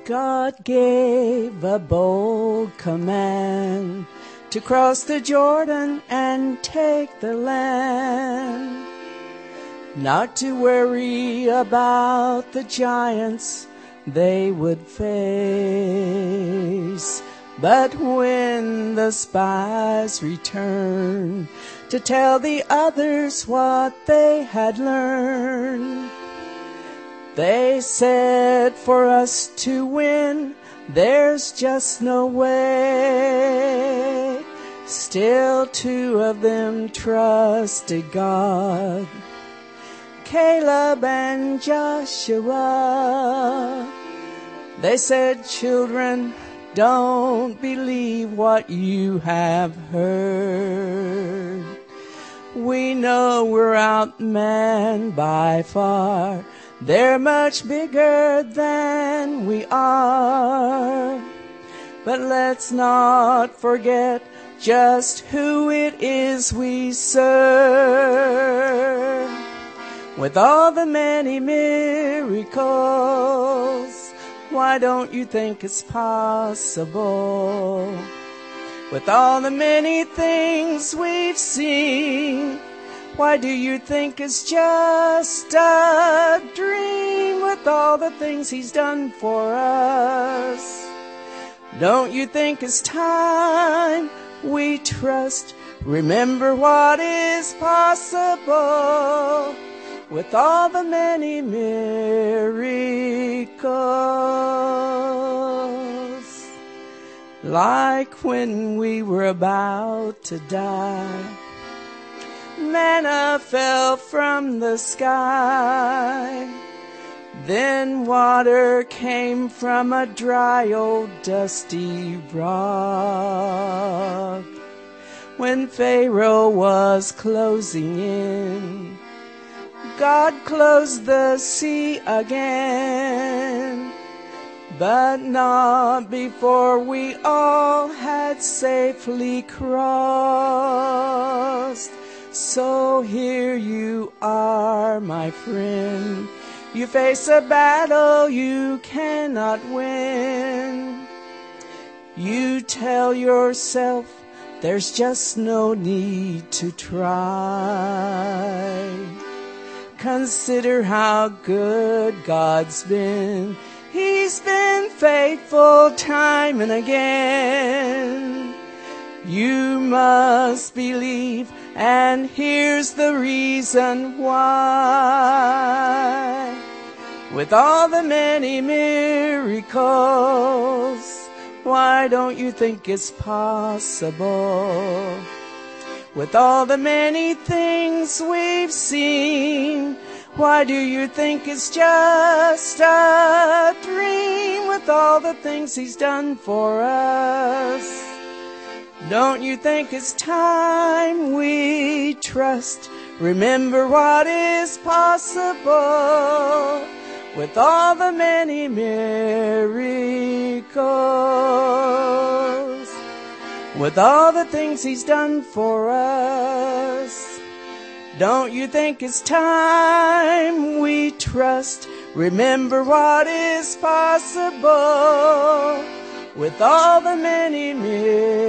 God gave a bold command to cross the Jordan and take the land. Not to worry about the giants they would face. But when the spies returned to tell the others what they had learned, they said, for us to win, there's just no way. Still 2 of them trusted God, Caleb and Joshua. They said, children, don't believe what you have heard. We know we're outmanned by far. They're much bigger than we are. But let's not forget just who it is we serve. With all the many miracles, why don't you think it's possible? With all the many things we've seen, why do you think it's just a dream? With all the things he's done for us, don't you think it's time we trust? Remember what is possible with all the many miracles. Like when we were about to die, manna fell from the sky. Then water came from a dry old dusty rock. When Pharaoh was closing in, God closed the sea again. But not before we all had safely crossed. So here you are, my friend. You face a battle you cannot win. You tell yourself there's just no need to try. Consider how good God's been. He's been faithful time and again. You must believe, and here's the reason why. With all the many miracles, why don't you think it's possible? With all the many things we've seen, why do you think it's just a dream? With all the things he's done for us, don't you think it's time we trust? Remember what is possible with all the many miracles, with all the things he's done for us. Don't you think it's time we trust? Remember what is possible with all the many miracles.